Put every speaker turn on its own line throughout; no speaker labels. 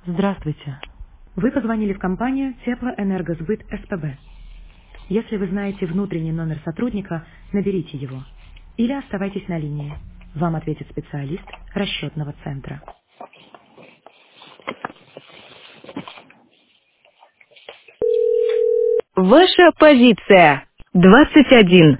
Здравствуйте. Вы позвонили в компанию Теплоэнергосбыт СПБ. Если вы знаете внутренний номер сотрудника, наберите его. Или оставайтесь на линии. Вам ответит специалист расчетного центра.
Ваша позиция. 21.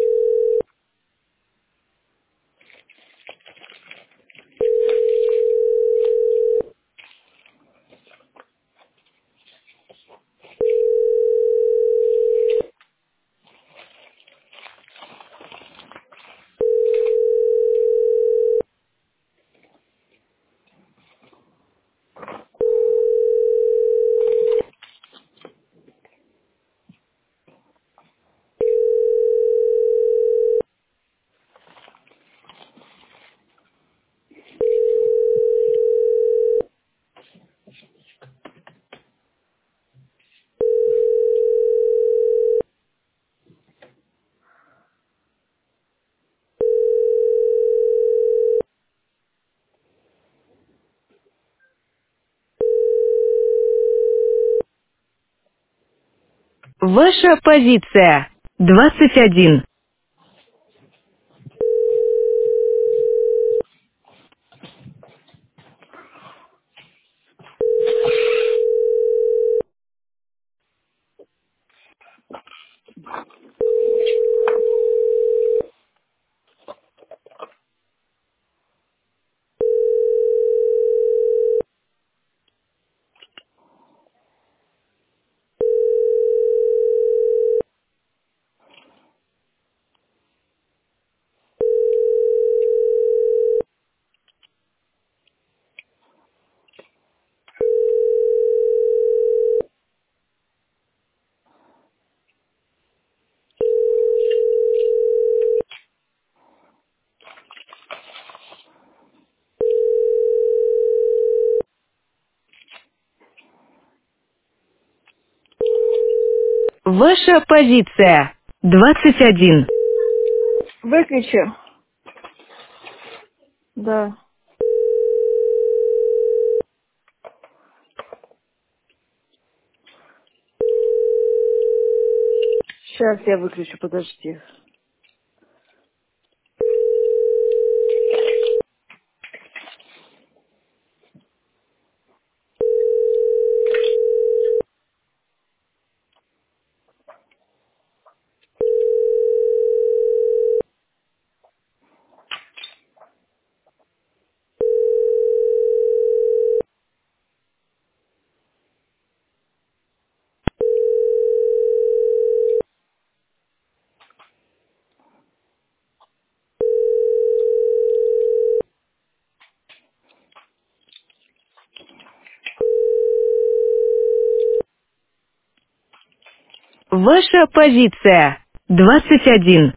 Ваша позиция. 21. Ваша позиция. 21.
Выключи. Да. Сейчас я выключу, подожди.
Ваша позиция. 21.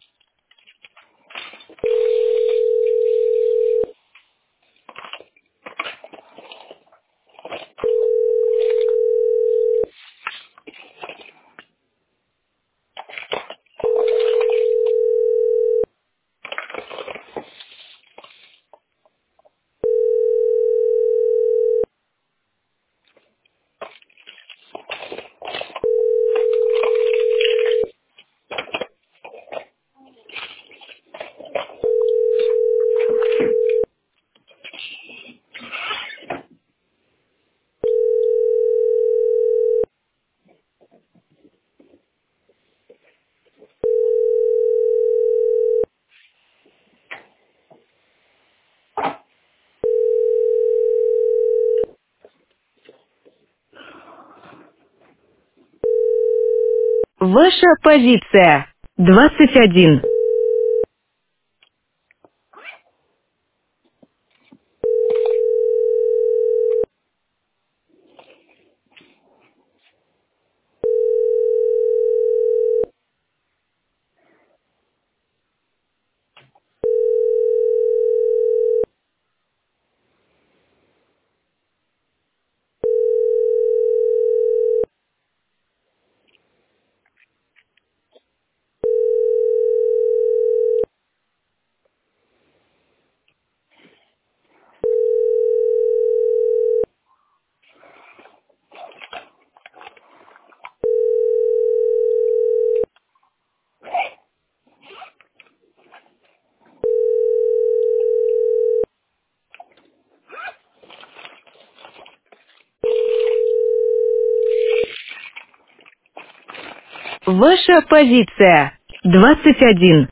Ваша позиция. 21. Ваша позиция. 21.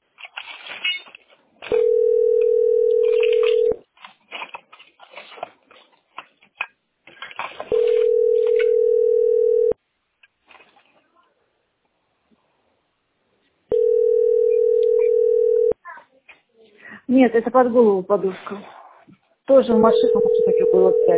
Нет, это под голову подушка. Тоже в машину все-таки было 5.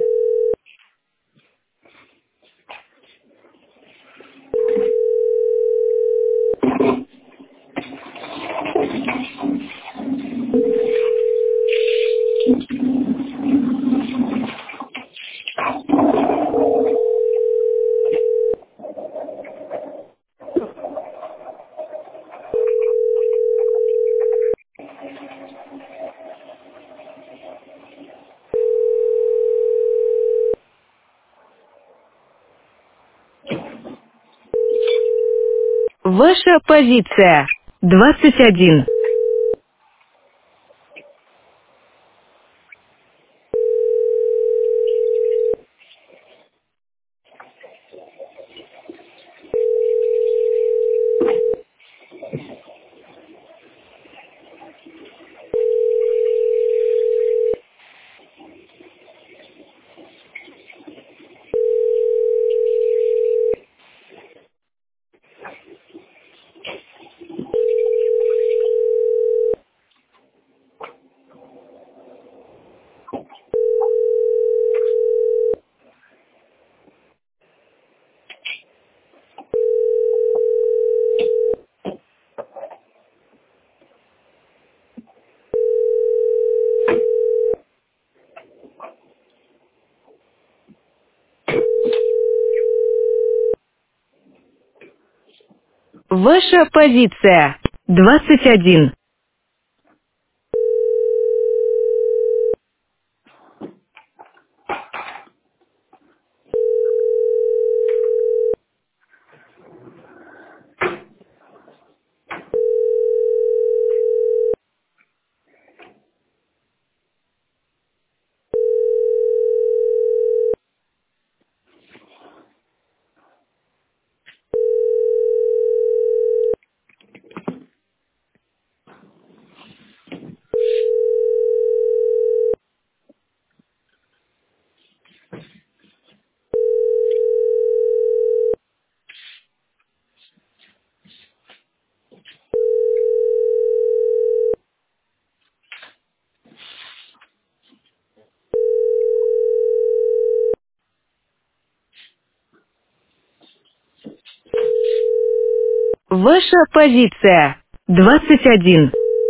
Ваша позиция. 21. Ваша позиция. 21. Ваша позиция. 21.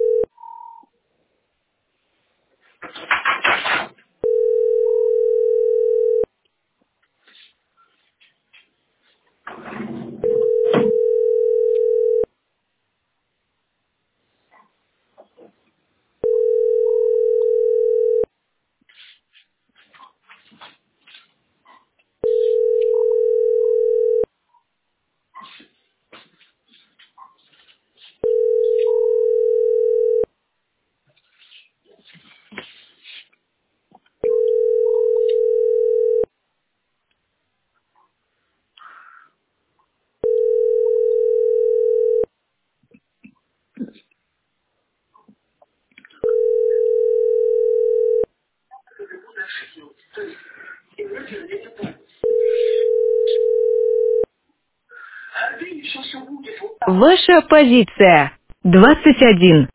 Ваша позиция. 21.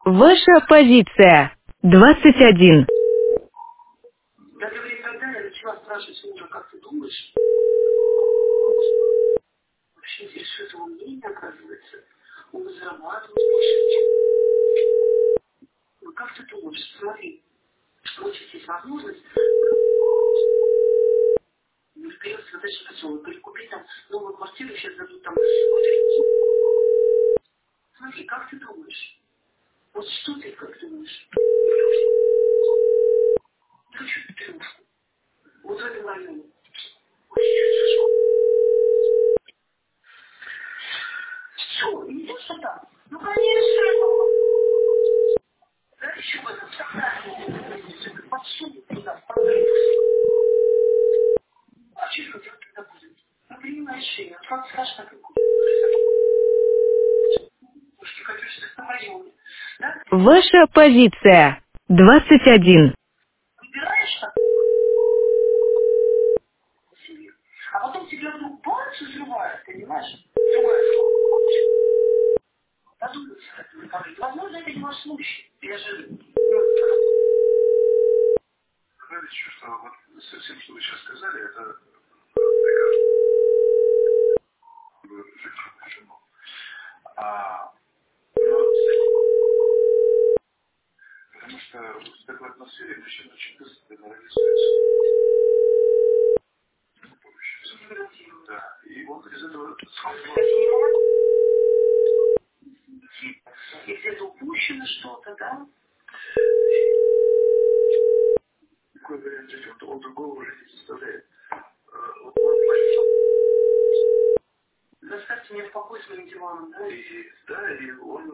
Ваша позиция. 21.
Я говорю, когда я начала спрашивать мужа, как ты думаешь, вообще интересует его мнение, оказывается, он зарабатывает больше. Ну как ты думаешь, смотри, вот есть возможность, не вперед задачи поселок, перекупить там новую квартиру, сейчас дадут там. Смотри, как ты думаешь? Вот что ты как думаешь? Я хочу Петрушку. Вот в этом районе. Все, идешь сюда. Ну, конечно. Да еще в этом сознании. Подсунет туда, подсунет. А что хотел тогда будет? Ну, принимай шею. Как скажешь, так и будет. Уж ты хотишь в этом районе. Да?
Ваша позиция. 21.
Выбираешь так себе. А потом тебя вдруг бац, взрывает, понимаешь? Подумайте, как вы говорите. Возможно, это не ваш случай. Я же... Знаете, что вот совсем, что вы сейчас сказали, это женщину. Потому что в такой атмосфере мужчина очень быстро деморализуется. Да. И он из этого и где-то упущено что-то, да? Такой вариант идет, он другого уже не заставляет. Заставьте меня в покой своим диваном, да? И он...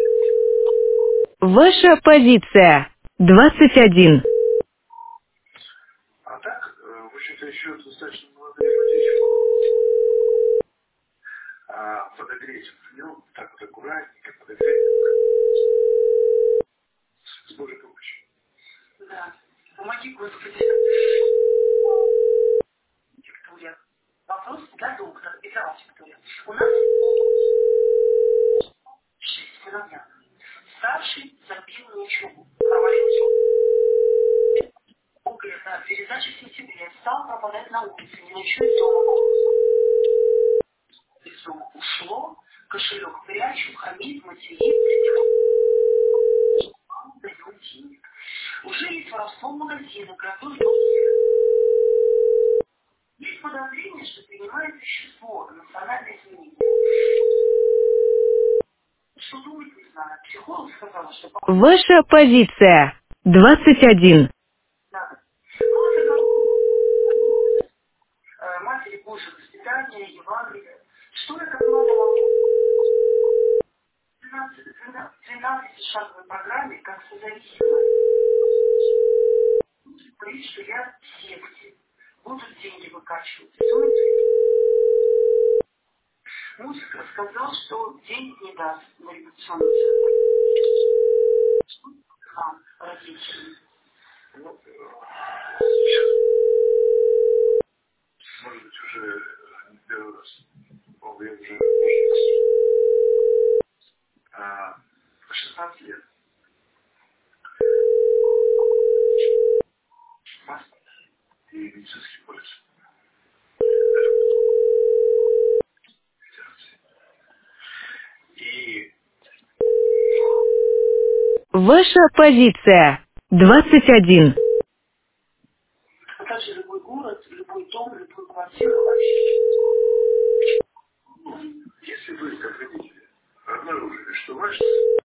Ваша позиция. 21.
А так, в общем-то, еще достаточно молодые люди, подогреть в нем, так вот аккуратненько подогреть, с Божьей помощью. Да. Помоги, Господи. Виктория. Вопрос для доктора. Итак, Виктория. У нас 6 сыновья. Старший забил на учебу. Провалился. На передаче в сентябре стал пропадать на улице, не ночует дома. Из дома ушло, кошелек прячу, хамит, материт. Дает денег. Уже есть воровство в магазинах, готовят. Есть подозрение, что принимает вещество, эмоциональное изменение. Что думать, не знаю. Психолог сказала, что
Ваша позиция. 21.
надо. Матери Божьего воспитания, Евангелия. Что я как мама могу? 12-шаговой программе, как созависимая. Говорит, что я в секте. Будут деньги выкачивать. Стоит? Музыка сказал, что денег не даст на революционный родителям. Ну, может быть, уже не первый раз. Я уже 16 лет. Паспорт и медицинский полис. И
Ваша позиция. 21.
а также любой город, любой дом, любую квартиру вообще. Если вы, как родители, обнаружили, что ваш